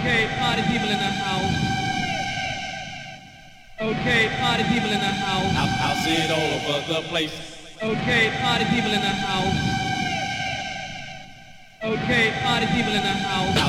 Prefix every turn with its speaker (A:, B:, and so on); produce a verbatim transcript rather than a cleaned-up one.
A: Okay, party people in the house. Okay, party people in the house.
B: I'll, I'll see it all over the place.
A: Okay, party people in the house. Okay, party people in the house.